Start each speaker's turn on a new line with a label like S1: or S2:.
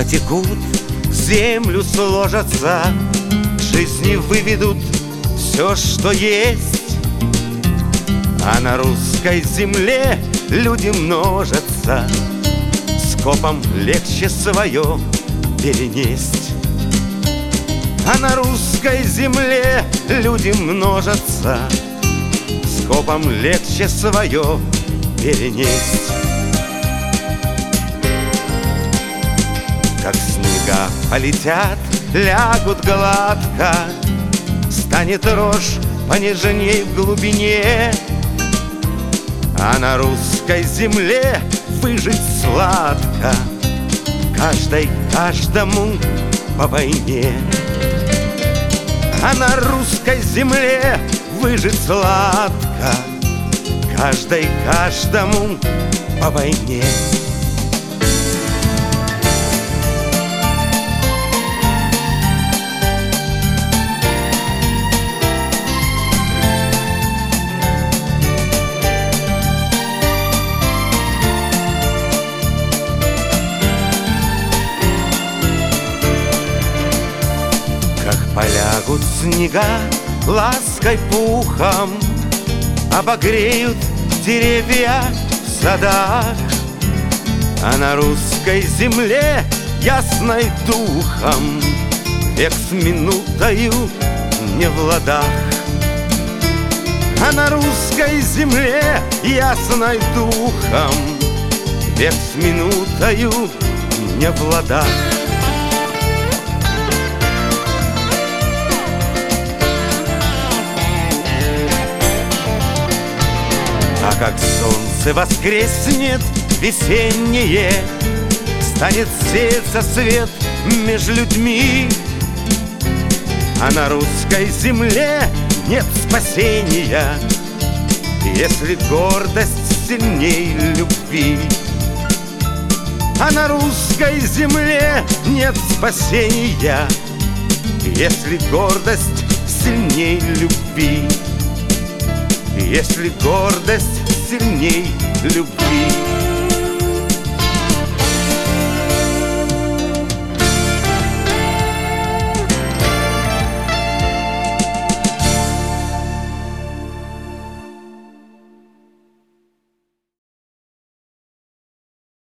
S1: потекут, в землю сложатся, к жизни выведут все, что есть. А на русской земле люди множатся, скопом легче свое перенесть. А на русской земле люди множатся, скопом легче свое перенесть. Как снега полетят, лягут гладко, станет рожь понежней в глубине. А на русской земле выжить сладко, каждой каждому по войне. А на русской земле выжить сладко, каждой каждому по войне. Полягут снега лаской пухом, обогреют деревья в садах. А на русской земле ясной духом век с минутою не в ладах. А на русской земле ясной духом век с минутою не в ладах. А как солнце воскреснет весеннее, станет сеяться свет меж людьми. А на русской земле нет спасения, если гордость сильней любви. А на русской земле нет спасения, если гордость сильней любви. Если гордость сильней любви.